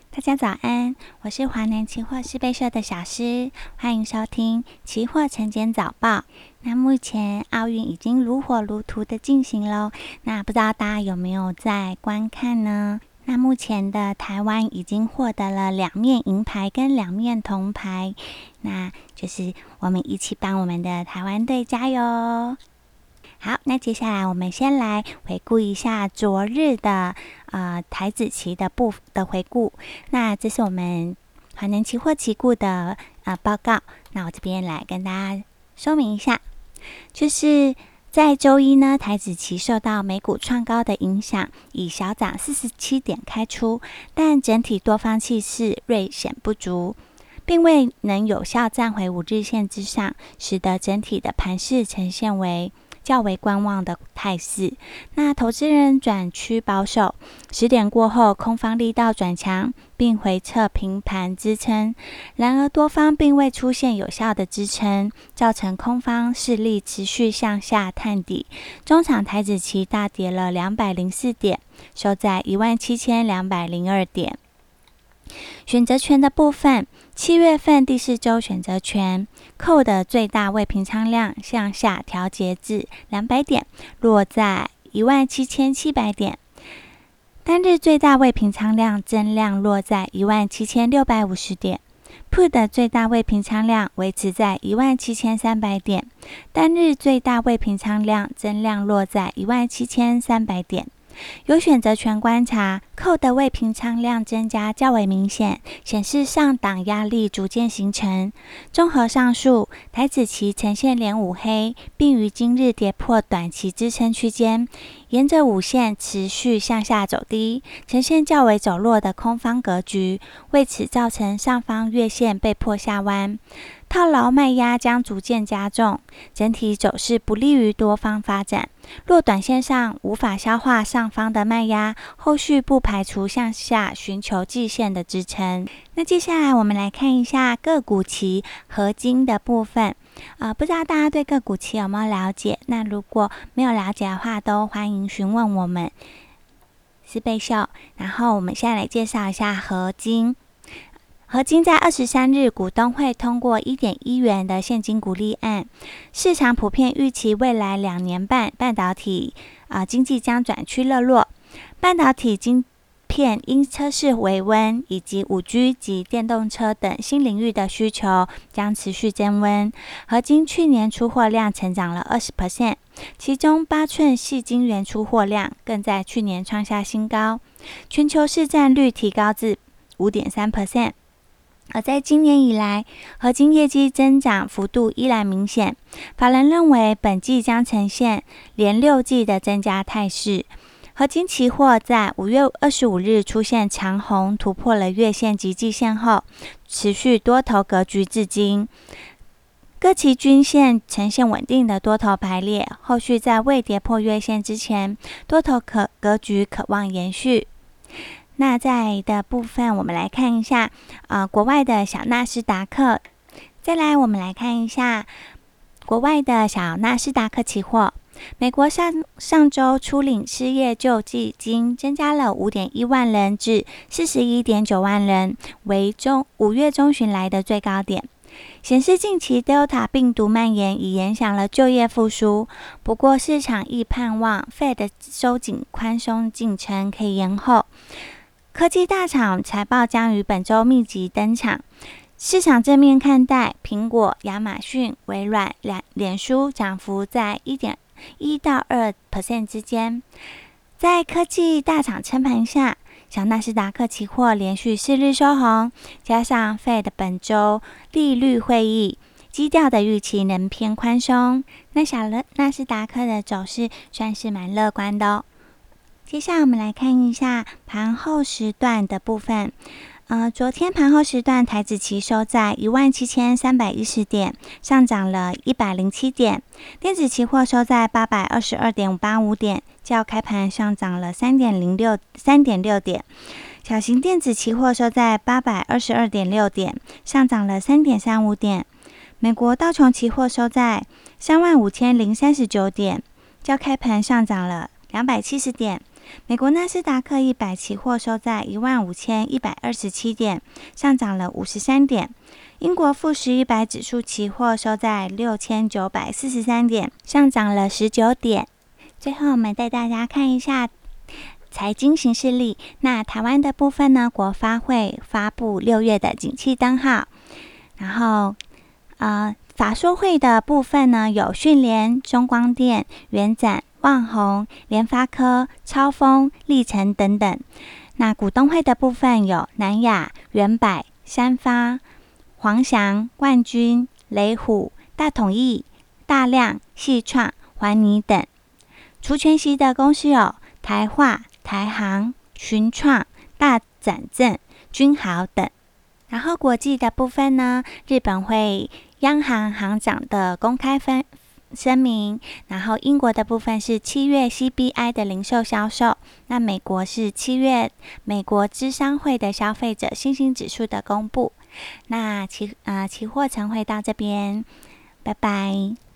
大家早安，我是华南期货施备社的小诗，欢迎收听期货晨间早报。那目前奥运已经如火如荼的进行咯，那不知道大家有没有在观看呢？那目前的台湾已经获得了2面银牌跟2面铜牌，那就是我们一起帮我们的台湾队加油。好，那接下来我们先来回顾一下昨日的台指期的回顾。那这是我们华南期货期顾的报告。那我这边来跟大家说明一下，就是在周一呢，台指期受到美股创高的影响，以小涨47点开出，但整体多方气势锐显不足，并未能有效站回5日线之上，使得整体的盘势呈现为较为观望的态势。那投资人转趋保守，10点过后空方力道转强，并回测平盘支撑，然而多方并未出现有效的支撑，造成空方势力持续向下探底。中场台指期大跌了204点，收在17202点。选择权的部分，7月份第4周选择权扣的最大未平仓量向下调节至200点，落在17700点。单日最大未平仓量增量落在17650点。Put 的最大未平仓量维持在17300点，单日最大未平仓量增量落在17300点。有选择权观察，扣的未平仓量增加较为明显，显示上档压力逐渐形成。综合上述，台指期呈现连5黑，并于今日跌破短期支撑区间，沿着5线持续向下走低，呈现较为走弱的空方格局，为此造成上方月线被迫下弯。套牢卖压将逐渐加重，整体走势不利于多方发展。若短线上无法消化上方的卖压，后续不排除向下寻求季线的支撑。那接下来我们来看一下个股期合金的部分。不知道大家对个股期有没有了解？那如果没有了解的话，都欢迎询问我们施备秀。然后我们现在来介绍一下合金。合金在23日股东会通过 1.1 元的现金股利案，市场普遍预期未来2年半半导体经济将转趋热络，半导体晶片因车市微温以及 5G 及电动车等新领域的需求将持续增温。合金去年出货量成长了 20%， 其中8寸矽晶圆出货量更在去年创下新高，全球市占率提高至 5.3%。而在今年以来，合金业绩增长幅度依然明显，法人认为本季将呈现连6季的增加态势。合金期货在5月25日出现长红，突破了月线及季线后，持续多头格局至今。各期均线呈现稳定的多头排列，后续在未跌破月线之前，多头格局可望延续。那在的部分，我们来看一下国外的小纳斯达克。再来，我们来看一下国外的小纳斯达克期货。美国上周初领失业救济金增加了 5.1 万人至 41.9 万人，为5月中旬来的最高点，显示近期 Delta 病毒蔓延已影响了就业复苏。不过市场亦盼望 Fed 收紧宽松进程可以延后。科技大厂财报将于本周密集登场，市场正面看待苹果、亚马逊、微软、脸书涨幅在 1.1 到 2% 之间。在科技大厂撑盘下，小纳斯达克期货连续4日收红，加上 Fed 本周利率会议基调的预期能偏宽松，那小纳斯达克的走势算是蛮乐观的哦。接下来我们来看一下盘后时段的部分。昨天盘后时段台指期收在17310点，上涨了107点。电子期货收在822.85点，较开盘上涨了3.6点。小型电子期货收在822.6点，上涨了3.35点。美国道琼期货收在35039点，较开盘上涨了270点。 美国纳斯达克100期货收在15127点，上涨了53点。英国富时100指数期货收在6943点，上涨了19点。最后我们带大家看一下财经形势力。那台湾的部分呢，国发会发布6月的景气灯号，然后法说会的部分呢，有讯联、中光电、元展、旺宏、联发科、超丰、力成等等。那股东会的部分有南亚、元百、三发、黄翔、万军、雷虎、大统益、大量、细创、环泥等。除权息的公司有台化、台航、群创、大展正、君豪等。然后国际的部分呢，日本会央行行长的公开声明，然后英国的部分是7月 CPI 的零售销售，那美国是7月美国芝商会的消费者信心指数的公布。那期货晨会到这边，拜拜。